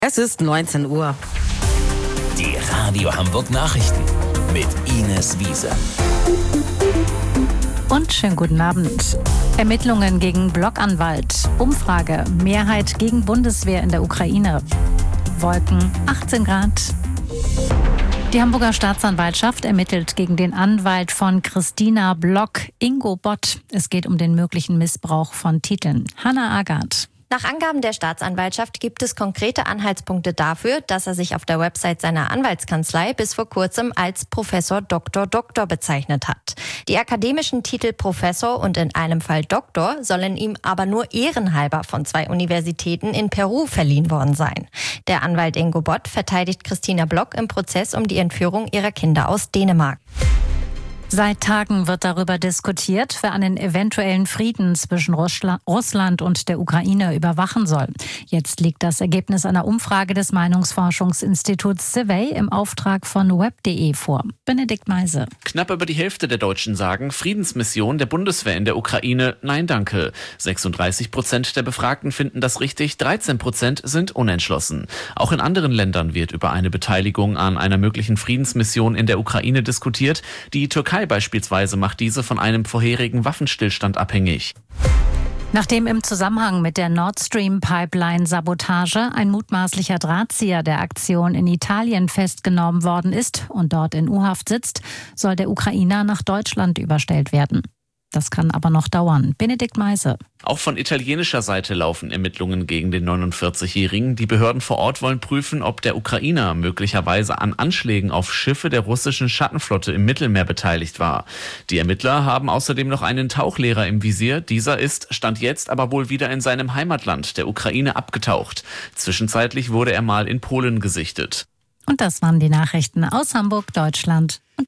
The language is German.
Es ist 19 Uhr. Die Radio Hamburg Nachrichten mit Ines Wiese. Und schönen guten Abend. Ermittlungen gegen Blockanwalt. Umfrage. Mehrheit gegen Bundeswehr in der Ukraine. Wolken 18 Grad. Die Hamburger Staatsanwaltschaft ermittelt gegen den Anwalt von Christina Block, Ingo Bott. Es geht um den möglichen Missbrauch von Titeln. Hannah Agath. Nach Angaben der Staatsanwaltschaft gibt es konkrete Anhaltspunkte dafür, dass er sich auf der Website seiner Anwaltskanzlei bis vor kurzem als Professor Dr. bezeichnet hat. Die akademischen Titel Professor und in einem Fall Doktor sollen ihm aber nur ehrenhalber von 2 Universitäten in Peru verliehen worden sein. Der Anwalt Ingo Bott verteidigt Christina Block im Prozess um die Entführung ihrer Kinder aus Dänemark. Seit Tagen wird darüber diskutiert, wer einen eventuellen Frieden zwischen Russland und der Ukraine überwachen soll. Jetzt liegt das Ergebnis einer Umfrage des Meinungsforschungsinstituts Survey im Auftrag von web.de vor. Benedikt Meise. Knapp über die Hälfte der Deutschen sagen, Friedensmission der Bundeswehr in der Ukraine, nein danke. 36% der Befragten finden das richtig, 13% sind unentschlossen. Auch in anderen Ländern wird über eine Beteiligung an einer möglichen Friedensmission in der Ukraine diskutiert. Die Türkei beispielsweise macht diese von einem vorherigen Waffenstillstand abhängig. Nachdem im Zusammenhang mit der Nord Stream Pipeline-Sabotage ein mutmaßlicher Drahtzieher der Aktion in Italien festgenommen worden ist und dort in U-Haft sitzt, soll der Ukrainer nach Deutschland überstellt werden. Das kann aber noch dauern. Benedikt Meise. Auch von italienischer Seite laufen Ermittlungen gegen den 49-Jährigen. Die Behörden vor Ort wollen prüfen, ob der Ukrainer möglicherweise an Anschlägen auf Schiffe der russischen Schattenflotte im Mittelmeer beteiligt war. Die Ermittler haben außerdem noch einen Tauchlehrer im Visier. Dieser ist, Stand jetzt, aber wohl wieder in seinem Heimatland, der Ukraine, abgetaucht. Zwischenzeitlich wurde er mal in Polen gesichtet. Und das waren die Nachrichten aus Hamburg, Deutschland und